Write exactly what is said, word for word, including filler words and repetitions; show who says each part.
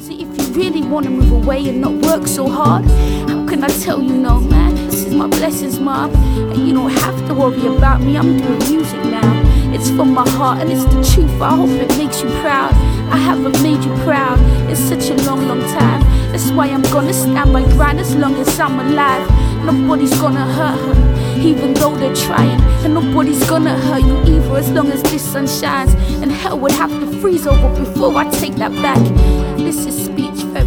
Speaker 1: See, if you really wanna move away and not work so hard, how can I tell you no, man? This is my blessings, mom. And you don't have to worry about me, I'm doing music now. It's from my heart and it's the truth, I hope it makes you proud. I haven't made you proud in such a long, long time. That's why I'm gonna stand my grind as long as I'm alive. Nobody's gonna hurt her, even though they're trying. And nobody's gonna hurt you either as long as this sun shines. And hell would have to freeze over before I take that back. This is speech, very